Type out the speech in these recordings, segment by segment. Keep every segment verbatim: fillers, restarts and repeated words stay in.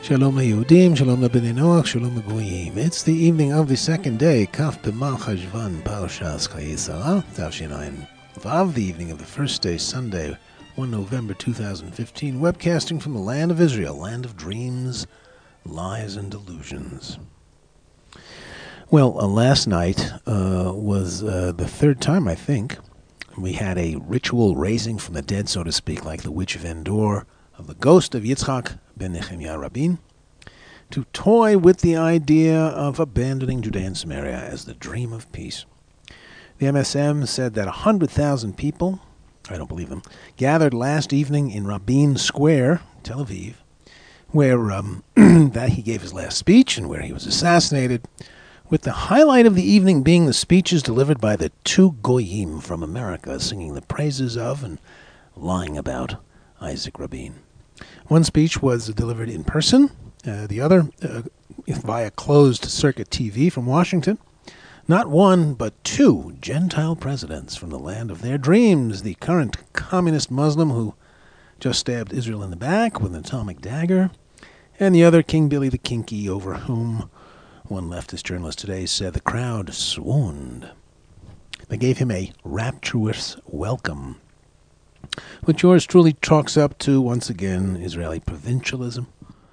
Shalom LeYehudim, Shalom LeBnei Noach, Shalom LeGoyim. It's the evening of the second day, Kaf B'Mar Cheshvan, Parashas Chayei Sarah, Tavshin Vav, the evening of the first day, Sunday, the first of November two thousand fifteen, webcasting from the land of Israel, land of dreams, lies, and delusions. Well, uh, last night uh, was uh, the third time, I think, we had a ritual raising from the dead, so to speak, like the witch of Endor, of the ghost of Yitzchak ben Nehemiah Rabin, to toy with the idea of abandoning Judea and Samaria as the dream of peace. The M S M said that one hundred thousand people, I don't believe them, gathered last evening in Rabin Square, Tel Aviv, where um, that he gave his last speech and where he was assassinated, with the highlight of the evening being the speeches delivered by the two Goyim from America, singing the praises of and lying about Isaac Rabin. One speech was delivered in person, uh, the other uh, via closed-circuit T V from Washington. Not one, but two Gentile presidents from the land of their dreams, the current communist Muslim who just stabbed Israel in the back with an atomic dagger, and the other, King Billy the Kinky, over whom one leftist journalist today said the crowd swooned. They gave him a rapturous welcome, which yours truly chalks up to, once again, Israeli provincialism.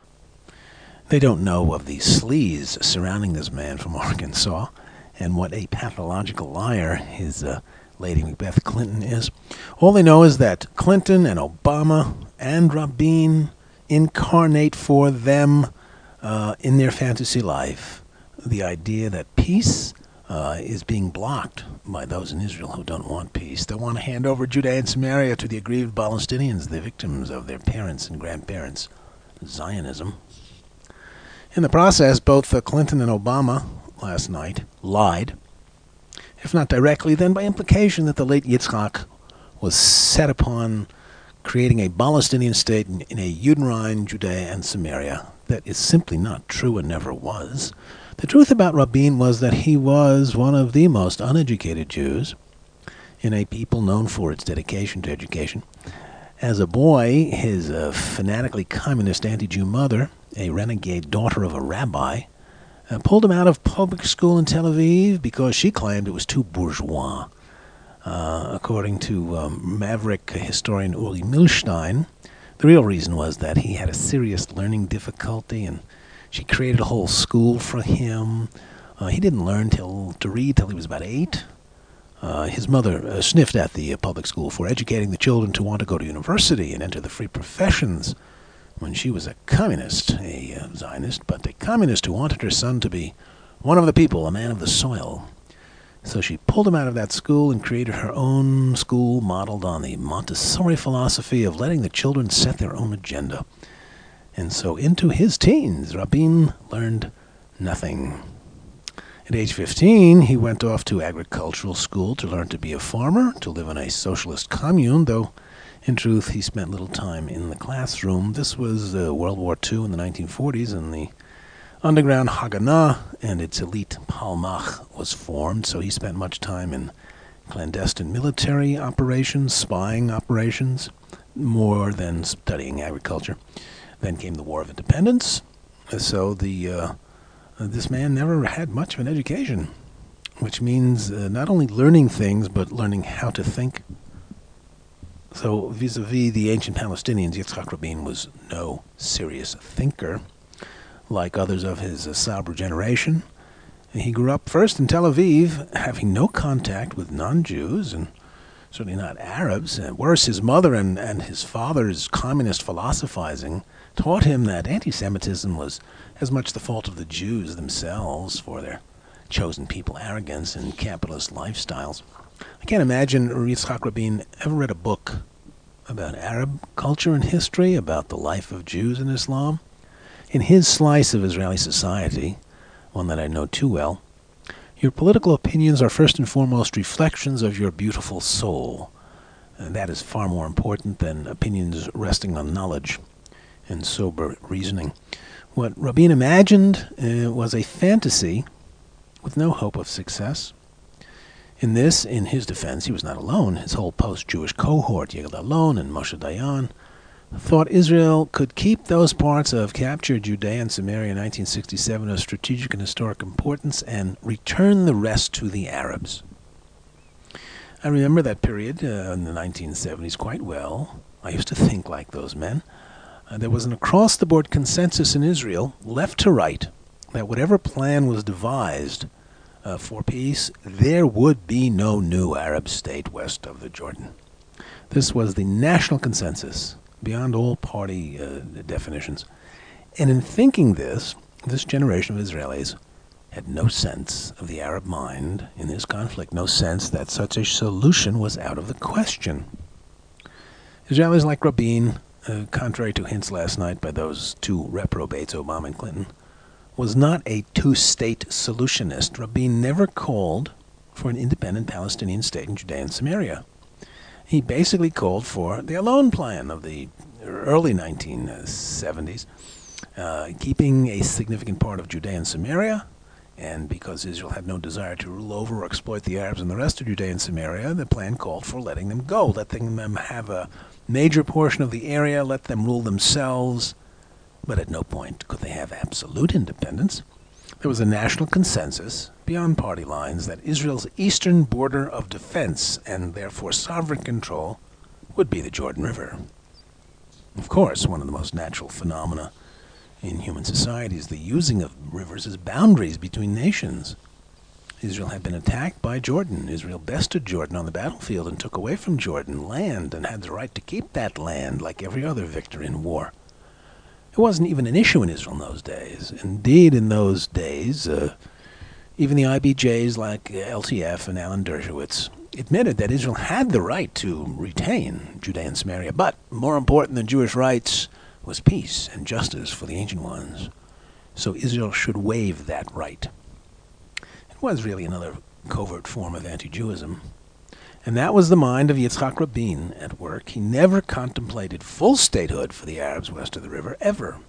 They don't know of the sleaze surrounding this man from Arkansas and what a pathological liar his uh, Lady Macbeth Clinton is. All they know is that Clinton and Obama and Rabin incarnate for them uh, in their fantasy life the idea that peace uh, is being blocked by those in Israel who don't want peace. They want to hand over Judea and Samaria to the aggrieved Palestinians, the victims of their parents' and grandparents' Zionism. In the process, both uh, Clinton and Obama last night lied, if not directly, then by implication, that the late Yitzchak was set upon creating a Palestinian state in, in a uterine Judea and Samaria. That is simply not true and never was. The truth about Rabin was that he was one of the most uneducated Jews in a people known for its dedication to education. As a boy, his uh, fanatically communist anti-Jew mother, a renegade daughter of a rabbi, uh, pulled him out of public school in Tel Aviv because she claimed it was too bourgeois. Uh, according to um, maverick historian Uri Milstein, the real reason was that he had a serious learning difficulty, and she created a whole school for him. Uh, he didn't learn till to read till he was about eight. Uh, his mother uh, sniffed at the uh, public school for educating the children to want to go to university and enter the free professions when she was a communist, a uh, Zionist, but a communist who wanted her son to be one of the people, a man of the soil. So she pulled him out of that school and created her own school modeled on the Montessori philosophy of letting the children set their own agenda. And so into his teens, Rabin learned nothing. At age fifteen, he went off to agricultural school to learn to be a farmer, to live in a socialist commune, though in truth he spent little time in the classroom. This was uh, World War Two in the nineteen forties, and the underground Haganah and its elite Palmach was formed, so he spent much time in clandestine military operations, spying operations, more than studying agriculture. Then came the War of Independence, so the uh, this man never had much of an education, which means uh, not only learning things, but learning how to think. So vis-a-vis the ancient Palestinians, Yitzchak Rabin was no serious thinker, like others of his uh, Sabra generation. He grew up first in Tel Aviv, having no contact with non-Jews, and certainly not Arabs. And worse, his mother and, and his father's communist philosophizing taught him that anti-Semitism was as much the fault of the Jews themselves for their chosen people arrogance and capitalist lifestyles. I can't imagine Yitzchak Rabin ever read a book about Arab culture and history, about the life of Jews in Islam. In his slice of Israeli society, one that I know too well, your political opinions are first and foremost reflections of your beautiful soul. And that is far more important than opinions resting on knowledge and sober reasoning. What Rabin imagined uh, was a fantasy with no hope of success. In this, in his defense, he was not alone. His whole post-Jewish cohort, Yigal Allon and Moshe Dayan, thought Israel could keep those parts of captured Judea and Samaria in nineteen sixty-seven of strategic and historic importance and return the rest to the Arabs. I remember that period uh, in the nineteen seventies quite well. I used to think like those men. Uh, there was an across-the-board consensus in Israel, left to right, that whatever plan was devised uh, for peace, there would be no new Arab state west of the Jordan. This was the national consensus, beyond all party uh, definitions. And in thinking this, this generation of Israelis had no sense of the Arab mind in this conflict, no sense that such a solution was out of the question. Israelis like Rabin, uh, contrary to hints last night by those two reprobates, Obama and Clinton, was not a two-state solutionist. Rabin never called for an independent Palestinian state in Judea and Samaria. He basically called for the Alon plan of the early nineteen seventies, uh, keeping a significant part of Judea and Samaria, and because Israel had no desire to rule over or exploit the Arabs in the rest of Judea and Samaria, the plan called for letting them go, letting them have a major portion of the area, let them rule themselves, but at no point could they have absolute independence. There was a national consensus, beyond party lines, that Israel's eastern border of defense, and therefore sovereign control, would be the Jordan River. Of course, one of the most natural phenomena in human society is the using of rivers as boundaries between nations. Israel had been attacked by Jordan. Israel bested Jordan on the battlefield and took away from Jordan land and had the right to keep that land like every other victor in war. It wasn't even an issue in Israel in those days. Indeed, in those days, uh, even the I B Js like L T F and Alan Dershowitz admitted that Israel had the right to retain Judea and Samaria, but more important than Jewish rights was peace and justice for the Ancient Ones. So Israel should waive that right. It was really another covert form of anti-Jewism. And that was the mind of Yitzhak Rabin at work. He never contemplated full statehood for the Arabs west of the river, ever.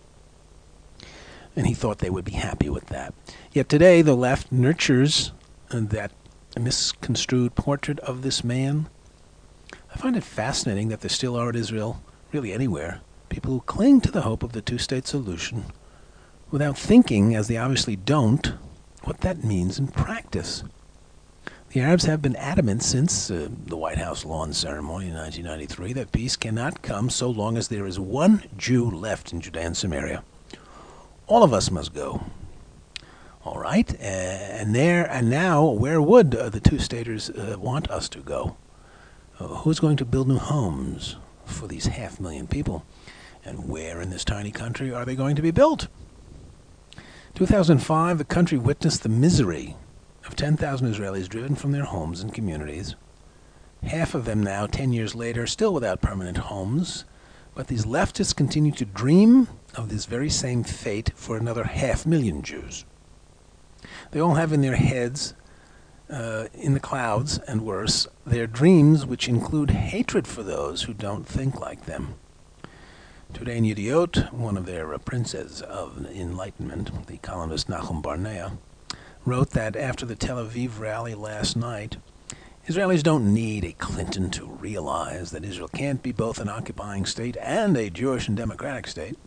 And he thought they would be happy with that. Yet today, the left nurtures that misconstrued portrait of this man. I find it fascinating that there still are in Israel, really anywhere, people who cling to the hope of the two-state solution without thinking, as they obviously don't, what that means in practice. The Arabs have been adamant since uh, the White House lawn ceremony in nineteen ninety-three that peace cannot come so long as there is one Jew left in Judea and Samaria. All of us must go. All right, uh, and there and now, where would uh, the two-staters uh, want us to go? Uh, who's going to build new homes for these half million people? And where in this tiny country are they going to be built? two thousand five, the country witnessed the misery of ten thousand Israelis driven from their homes and communities. Half of them now, ten years later, still without permanent homes. But these leftists continue to dream of this very same fate for another half million Jews. They all have in their heads, uh, in the clouds and worse, their dreams which include hatred for those who don't think like them. Today in Yediot, one of their uh, princes of enlightenment, the columnist Nachum Barnea, wrote that after the Tel Aviv rally last night, Israelis don't need a Clinton to realize that Israel can't be both an occupying state and a Jewish and democratic state.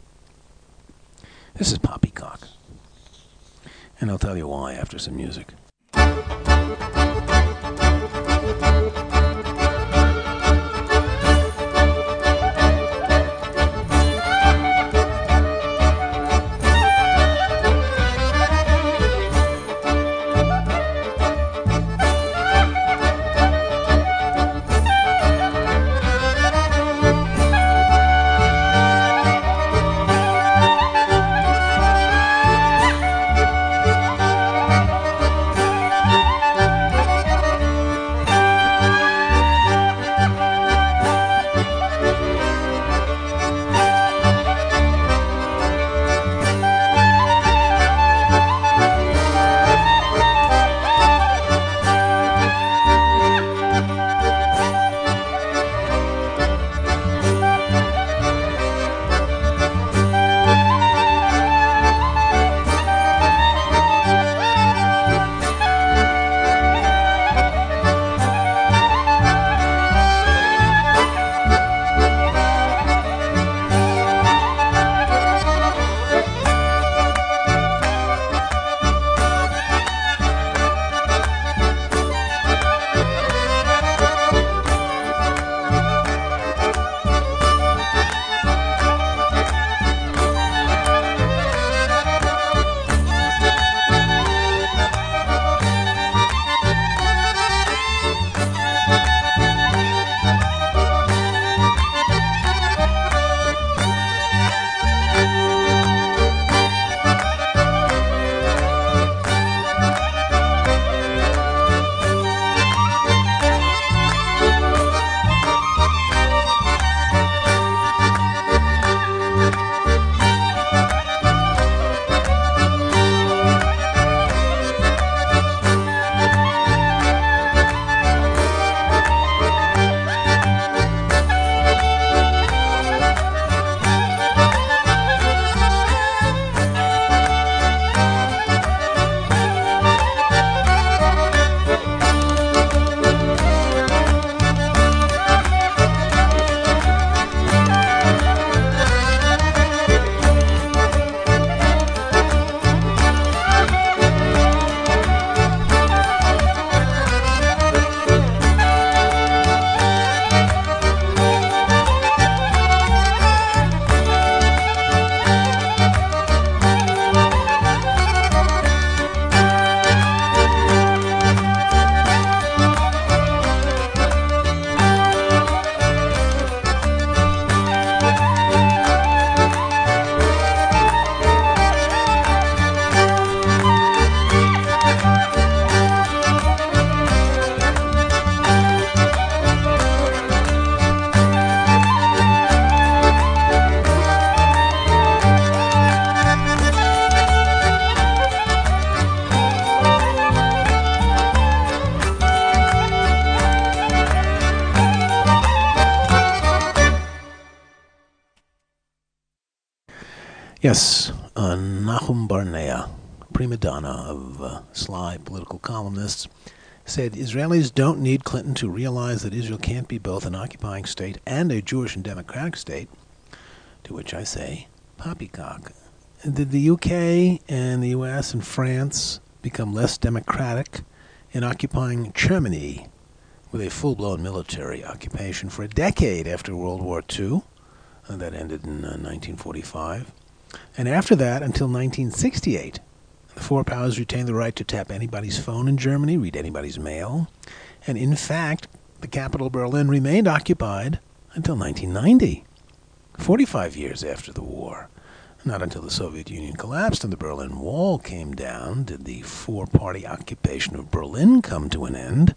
This is poppycock. And I'll tell you why after some music. Yes, uh, Nahum Barnea, prima donna of uh, sly political columnists, said Israelis don't need Clinton to realize that Israel can't be both an occupying state and a Jewish and democratic state, to which I say, poppycock. Did the U K and the U S and France become less democratic in occupying Germany with a full-blown military occupation for a decade after World War Two? Uh, that ended in uh, nineteen forty-five. And after that, until nineteen sixty-eight, the four powers retained the right to tap anybody's phone in Germany, read anybody's mail, and in fact, the capital, Berlin, remained occupied until nineteen ninety, forty-five years after the war. Not until the Soviet Union collapsed and the Berlin Wall came down did the four-party occupation of Berlin come to an end.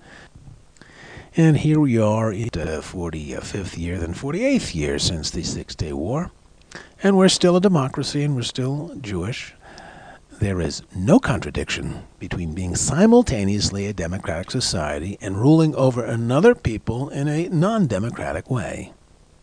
And here we are in the forty-fifth year, then forty-eighth year since the Six-Day War. And we're still a democracy and we're still Jewish. There is no contradiction between being simultaneously a democratic society and ruling over another people in a non-democratic way.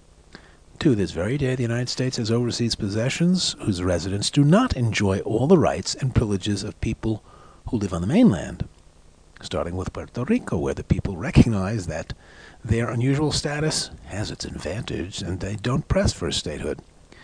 To this very day, the United States has overseas possessions whose residents do not enjoy all the rights and privileges of people who live on the mainland, starting with Puerto Rico, where the people recognize that their unusual status has its advantage and they don't press for statehood.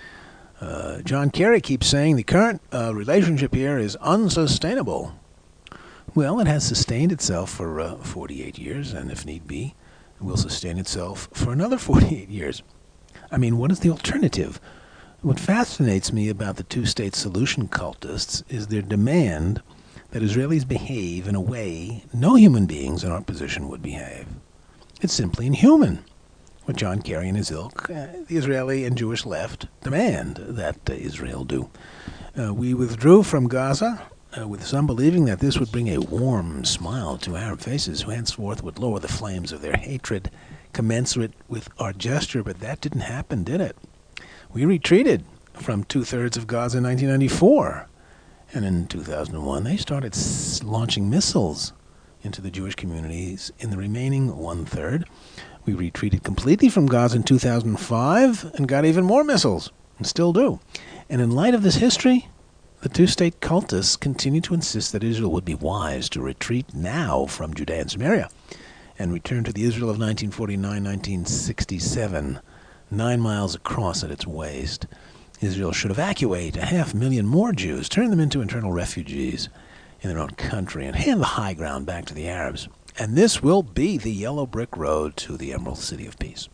Uh, John Kerry keeps saying the current uh, relationship here is unsustainable. Well, it has sustained itself for uh, forty-eight years, and if need be, it will sustain itself for another forty-eight years. I mean, what is the alternative? What fascinates me about the two-state solution cultists is their demand that Israelis behave in a way no human beings in our position would behave. It's simply inhuman what John Kerry and his ilk, uh, the Israeli and Jewish left, demand that uh, Israel do. Uh, we withdrew from Gaza, uh, with some believing that this would bring a warm smile to Arab faces who henceforth would lower the flames of their hatred commensurate with our gesture, but that didn't happen, did it? We retreated from two-thirds of Gaza in nineteen ninety-four, and in two thousand one they started s- launching missiles into the Jewish communities in the remaining one-third. We retreated completely from Gaza in two thousand five and got even more missiles, and still do. And in light of this history, the two-state cultists continue to insist that Israel would be wise to retreat now from Judea and Samaria and return to the Israel of nineteen forty-nine to nineteen sixty-seven, nine miles across at its waist. Israel should evacuate a half million more Jews, turn them into internal refugees in their own country, and hand the high ground back to the Arabs. And this will be the yellow brick road to the Emerald City of Peace.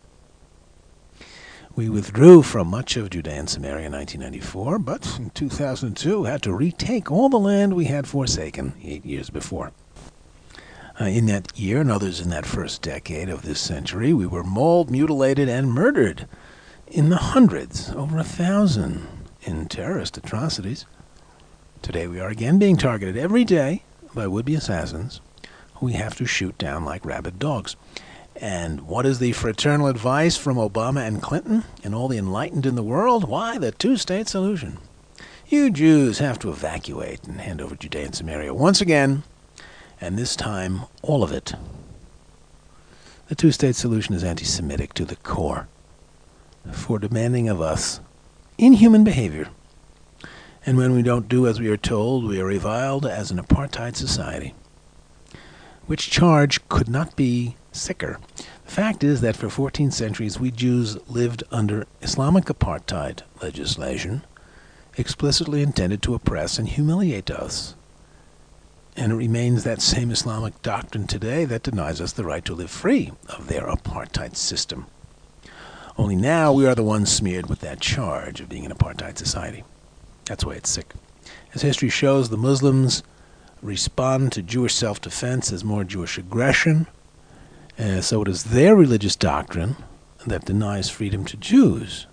We withdrew from much of Judea and Samaria in nineteen ninety-four, but in two thousand two had to retake all the land we had forsaken eight years before. Uh, in that year and others in that first decade of this century, we were mauled, mutilated, and murdered in the hundreds, over a thousand, in terrorist atrocities. Today we are again being targeted every day by would-be assassins who we have to shoot down like rabid dogs. And what is the fraternal advice from Obama and Clinton and all the enlightened in the world? Why, the two-state solution. You Jews have to evacuate and hand over Judea and Samaria once again, and this time, all of it. The two-state solution is anti-Semitic to the core, for demanding of us inhuman behavior. And when we don't do as we are told, we are reviled as an apartheid society. Which charge could not be sicker. The fact is that for fourteen centuries, we Jews lived under Islamic apartheid legislation, explicitly intended to oppress and humiliate us. And it remains that same Islamic doctrine today that denies us the right to live free of their apartheid system. Only now we are the ones smeared with that charge of being an apartheid society. That's why it's sick. As history shows, the Muslims respond to Jewish self-defense as more Jewish aggression. Uh, so it is their religious doctrine that denies freedom to Jews.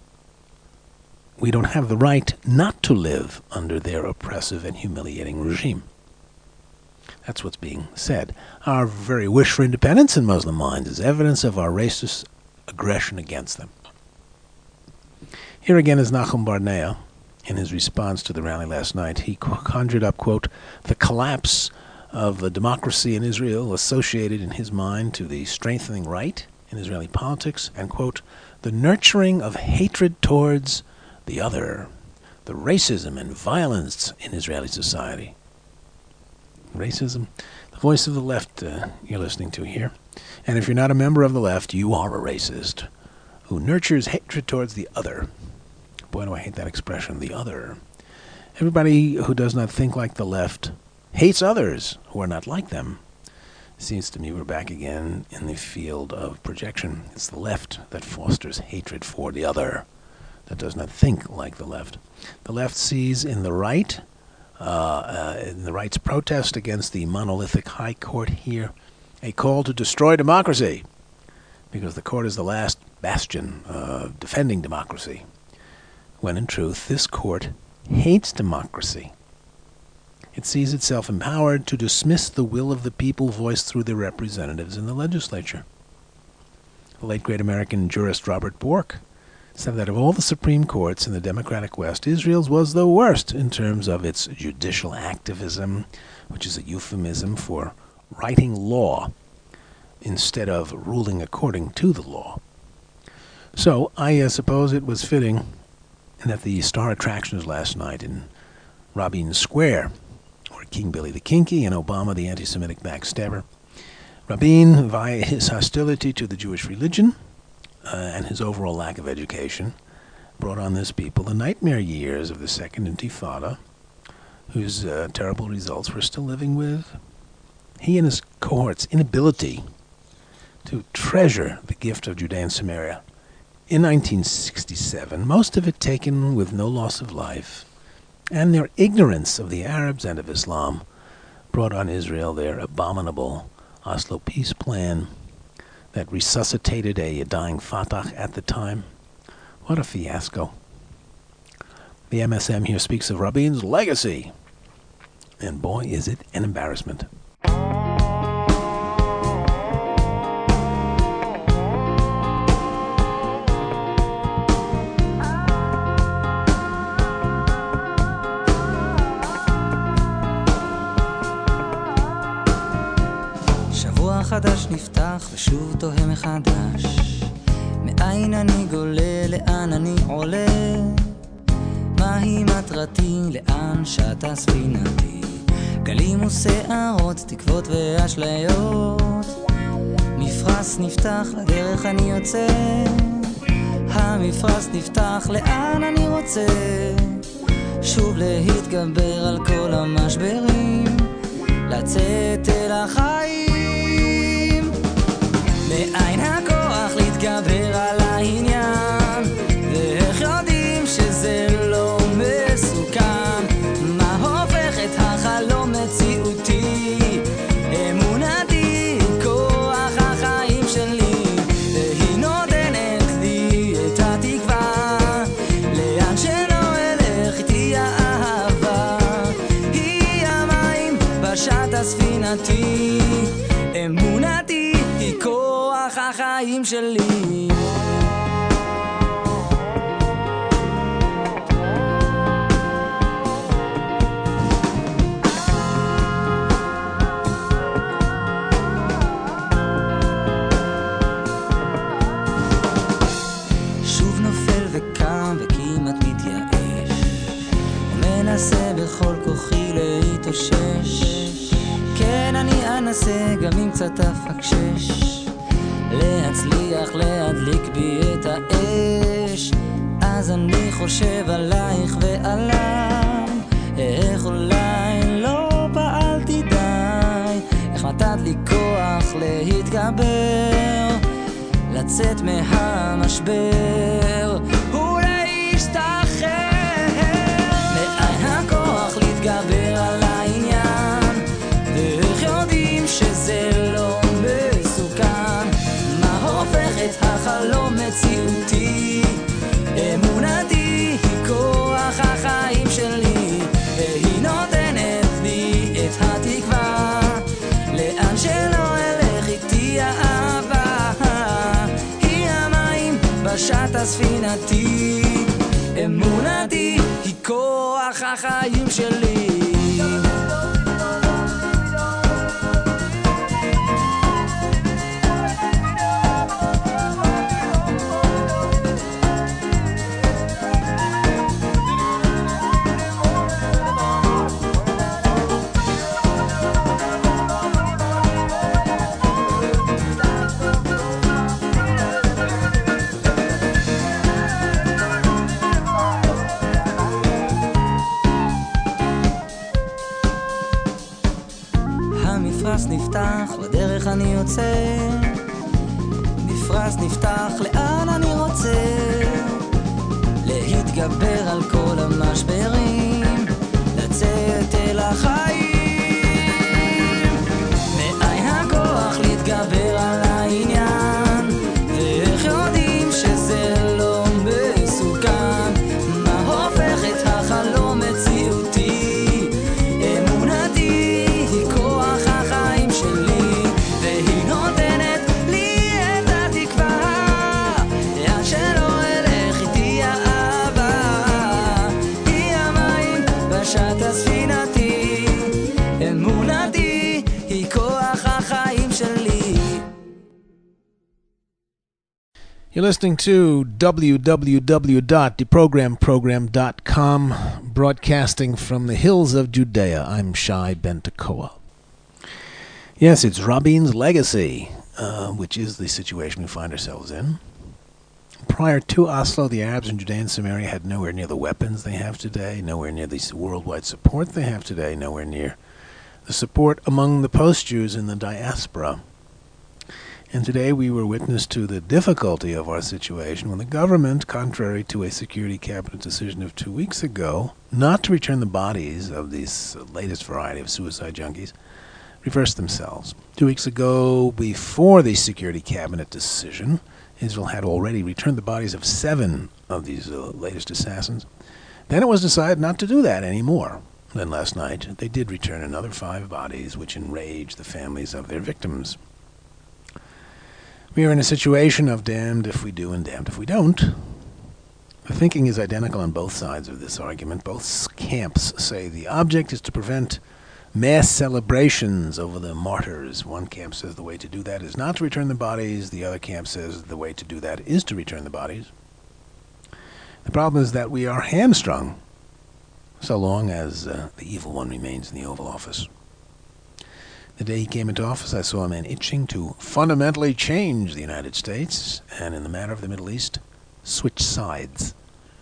We don't have the right not to live under their oppressive and humiliating regime. That's what's being said. Our very wish for independence in Muslim minds is evidence of our racist aggression against them. Here again is Nahum Barnea. In his response to the rally last night, he conjured up, quote, the collapse of the democracy in Israel associated in his mind to the strengthening right in Israeli politics, and, quote, the nurturing of hatred towards the other. the racism and violence in Israeli society. Racism, the voice of the left uh, you're listening to here. And if you're not a member of the left, you are a racist who nurtures hatred towards the other. Boy, do I hate that expression, the other. Everybody who does not think like the left hates others who are not like them. Seems to me we're back again in the field of projection. It's the left that fosters hatred for the other, that does not think like the left. The left sees in the right, uh, uh, in the right's protest against the monolithic high court here, a call to destroy democracy, because the court is the last bastion uh, defending democracy, when in truth this court hates democracy. It sees itself empowered to dismiss the will of the people voiced through their representatives in the legislature. The late great American jurist Robert Bork said that of all the Supreme Courts in the democratic West, Israel's was the worst in terms of its judicial activism, which is a euphemism for writing law instead of ruling according to the law. So I uh, suppose it was fitting that the star attractions last night in Rabin Square, or King Billy the Kinky and Obama the anti-Semitic backstabber, Rabin, via his hostility to the Jewish religion uh, and his overall lack of education, brought on this people the nightmare years of the Second Intifada, whose uh, terrible results we're still living with. He and his cohort's inability to treasure the gift of Judea and Samaria in nineteen sixty-seven, most of it taken with no loss of life, and their ignorance of the Arabs and of Islam brought on Israel their abominable Oslo peace plan that resuscitated a dying Fatah at the time. What a fiasco. The M S M here speaks of Rabin's legacy, and boy, is it an embarrassment. חדש נפתח ושוב תוהה מחדש מאין אני גולה, לאן אני עולה, מהי מטרתי, לאן שטה ספינתי, גלים ושערות, תקוות ואשליות, מפרש נפתח, לדרך אני יוצא, המפרש נפתח, לאן אני רוצה, שוב להתגבר על כל המשברים, לצאת אל החיים, מאין הכוח להתגבר על העניין, ואיך יודעים שזה לא מסוכן, מה הופך את החלום מציאותי, אמונתי, כוח החיים שלי, והיא נותנת לי את התקווה, לאן שלא אלך איתי האהבה, היא המים בשעת ספינתי, אמונתי היא כוח החיים שלי. שוב נופל וקם וכמעט מתייאש, ומנסה בכל כוחי להתאושש, כן אני אנסה גם אם קצת אפקשש, להצליח להדליק בי את האש, אז אני חושב עלייך ועליי, איך אולי לא פעלתי די, איך נתת לי כוח להתגבר, לצאת מהמשבר ולהשתחרר, מאין הכוח להתגבר על העניין, ואיך יודעים שזה לא מסוכן, מה הופך את החלום מציאותי, אמונתי היא כוח החיים שלי, והיא נותנת לי את התקווה, לאן שלא אלך איתי האהבה, היא המים בשעת ספינתי, אמונתי היא כוח החיים שלי. You're listening to w w w dot the program program dot com, broadcasting from the hills of Judea. I'm Shai Ben Tekoa. Yes, it's Rabin's legacy, uh, which is the situation we find ourselves in. Prior to Oslo, the Arabs in Judea and Samaria had nowhere near the weapons they have today, nowhere near the worldwide support they have today, nowhere near the support among the post-Jews in the diaspora. And today we were witness to the difficulty of our situation when the government, contrary to a Security Cabinet decision of two weeks ago, not to return the bodies of these latest variety of suicide junkies, reversed themselves. Two weeks ago, before the Security Cabinet decision, Israel had already returned the bodies of seven of these uh, latest assassins. Then it was decided not to do that anymore. Then last night, they did return another five bodies, which enraged the families of their victims. We are in a situation of damned if we do and damned if we don't. The thinking is identical on both sides of this argument. Both camps say the object is to prevent mass celebrations over the martyrs. One camp says the way to do that is not to return the bodies. The other camp says the way to do that is to return the bodies. The problem is that we are hamstrung so long as uh, the evil one remains in the Oval Office. The day he came into office, I saw a man itching to fundamentally change the United States, and in the matter of the Middle East, switch sides.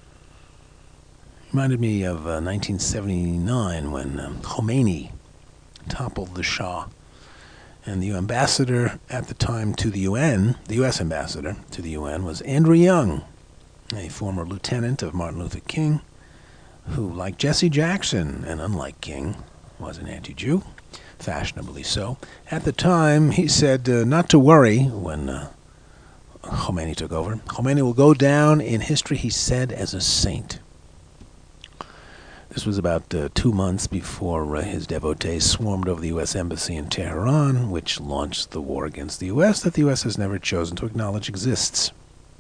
Reminded me of uh, nineteen seventy-nine when um, Khomeini toppled the Shah, and the ambassador at the time to the U N, the U S ambassador to the U N, was Andrew Young, a former lieutenant of Martin Luther King, who, like Jesse Jackson, and unlike King, was an anti-Jew. Fashionably so. At the time, he said uh, not to worry when uh, Khomeini took over. Khomeini will go down in history, he said, as a saint. This was about uh, two months before uh, his devotees swarmed over the U S Embassy in Tehran, which launched the war against the U S that the U S has never chosen to acknowledge exists.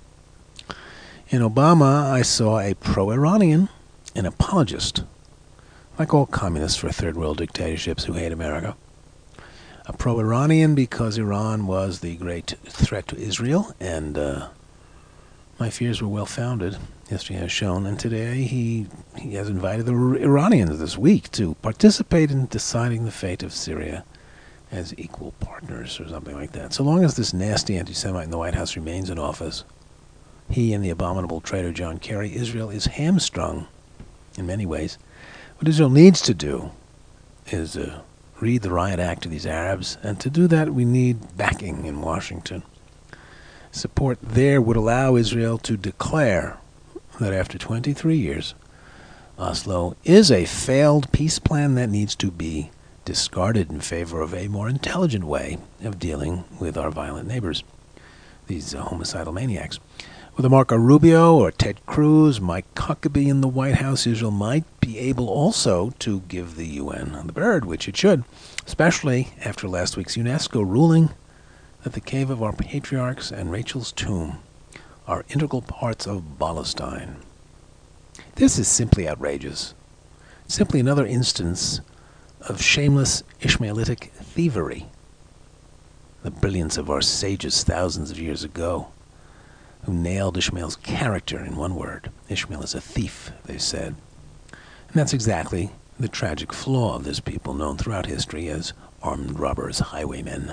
In Obama, I saw a pro-Iranian, an apologist, like all communists for third world dictatorships who hate America. A pro-Iranian because Iran was the great threat to Israel, and uh, my fears were well-founded, history has shown. And today he, he has invited the Iranians this week to participate in deciding the fate of Syria as equal partners or something like that. So long as this nasty anti-Semite in the White House remains in office, he and the abominable traitor John Kerry, Israel is hamstrung in many ways. What Israel needs to do is uh, read the riot act to these Arabs, and to do that we need backing in Washington. Support there would allow Israel to declare that after twenty-three years, Oslo is a failed peace plan that needs to be discarded in favor of a more intelligent way of dealing with our violent neighbors, these uh, homicidal maniacs. With a Marco Rubio or Ted Cruz, Mike Huckabee in the White House, Israel might be able also to give the U N the bird, which it should, especially after last week's UNESCO ruling that the Cave of Our Patriarchs and Rachel's Tomb are integral parts of Palestine. This is simply outrageous. Simply another instance of shameless Ishmaelitic thievery. The brilliance of our sages thousands of years ago, who nailed Ishmael's character in one word. Ishmael is a thief, they said. And that's exactly the tragic flaw of this people, known throughout history as armed robbers, highwaymen.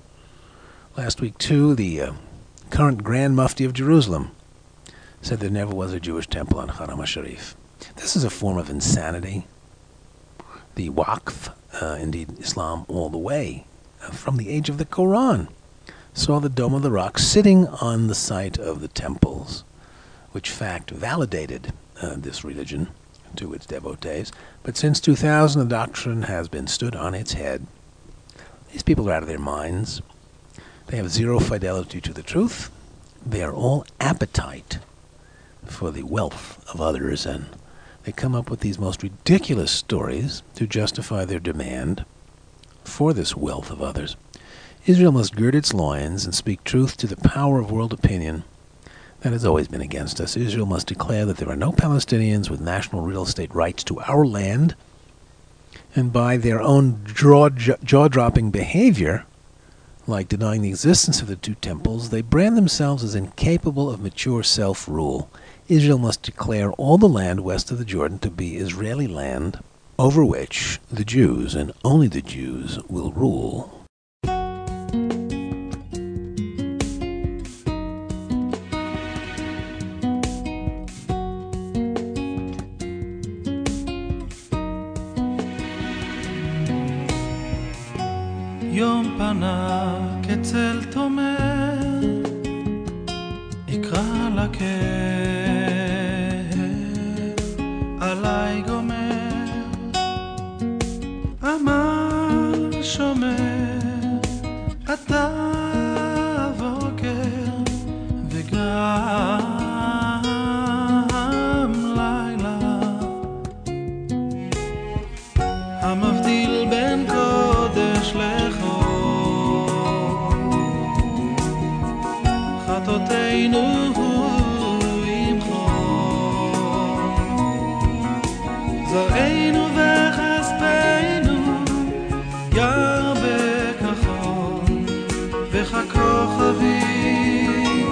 Last week, too, the uh, current Grand Mufti of Jerusalem said there never was a Jewish temple on Haram HaSharif. This is a form of insanity. The Waqf, uh, indeed Islam all the way, uh, from the age of the Quran, saw the Dome of the Rock sitting on the site of the temples, which fact validated uh, this religion to its devotees. But since two thousand, the doctrine has been stood on its head. These people are out of their minds. They have zero fidelity to the truth. They are all appetite for the wealth of others, and they come up with these most ridiculous stories to justify their demand for this wealth of others. Israel must gird its loins and speak truth to the power of world opinion that has always been against us. Israel must declare that there are no Palestinians with national real estate rights to our land, and by their own jaw- jaw-dropping behavior, Like denying the existence of the two temples, they brand themselves as incapable of mature self-rule. Israel must declare all the land west of the Jordan to be Israeli land, over which the Jews, and only the Jews, will rule. יום פנה כצל תומר, יקרא לכאב, עליי גומר, אמר שומר, אתה בוקר וגם לילה, המבדיל בין קודש לחול, חטאותינו ימחול, זרענו וחסדנו ירבה כחול, וככוכבים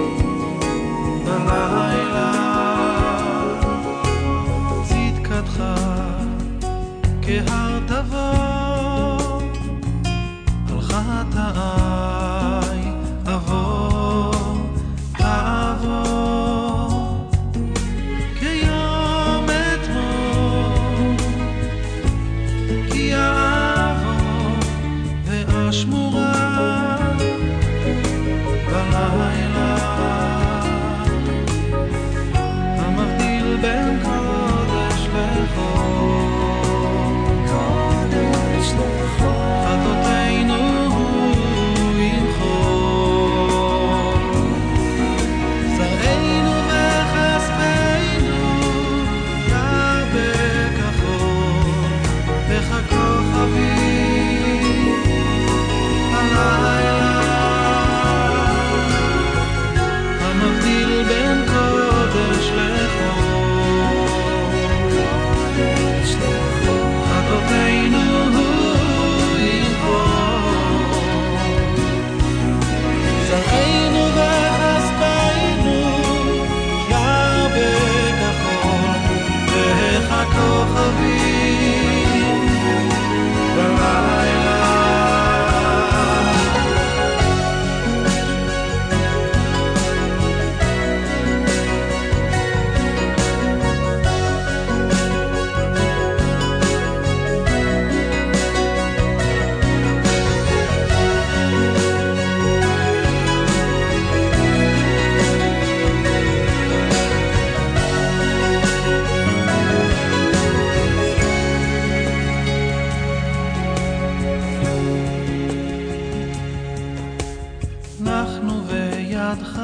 בלילה, צדקתך כהר תבור, על חטאי אבור אעבור, כיום אתמול, כי אעבור ואשמורה בלילה, המבדיל בין קודש לחול, קודש לחול, חטאותינו ימחול, זרענו וחסדנו ירבה כחול, וככוכבים הלילה, המבדיל בין קודש לחול, קודש לחול, חטאותינו ימחול, זרענו וחסדנו ירבה כחול, וככוכבים בלילה. אנחנו בידך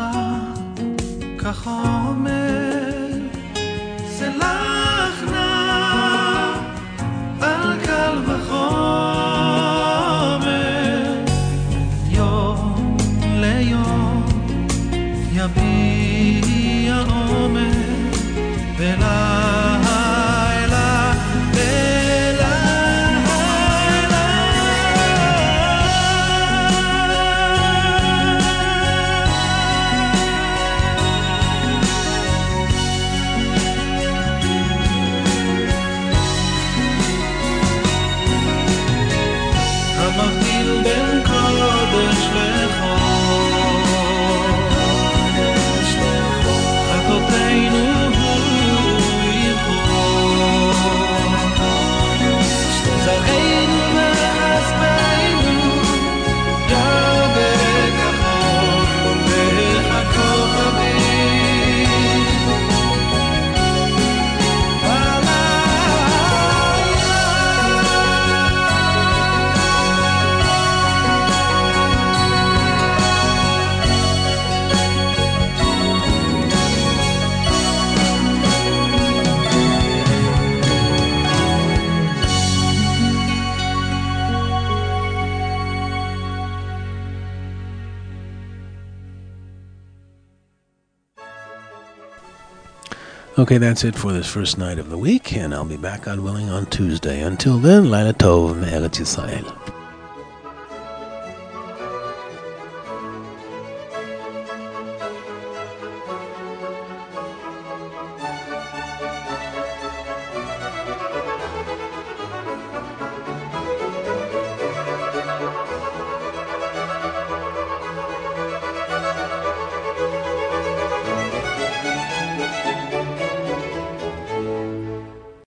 כחומר, סלח נא על קל וחומר, יום ליום יביע עומר, בלילה המבדיל בין קודש לחול, חטאותינו ימחול, זרענו וחסדנו ירבה כחול, וככוכבים Okay, that's it for this first night of the week, and I'll be back, God willing, on Tuesday. Until then, Laila Tov, Me'eretz Yisrael.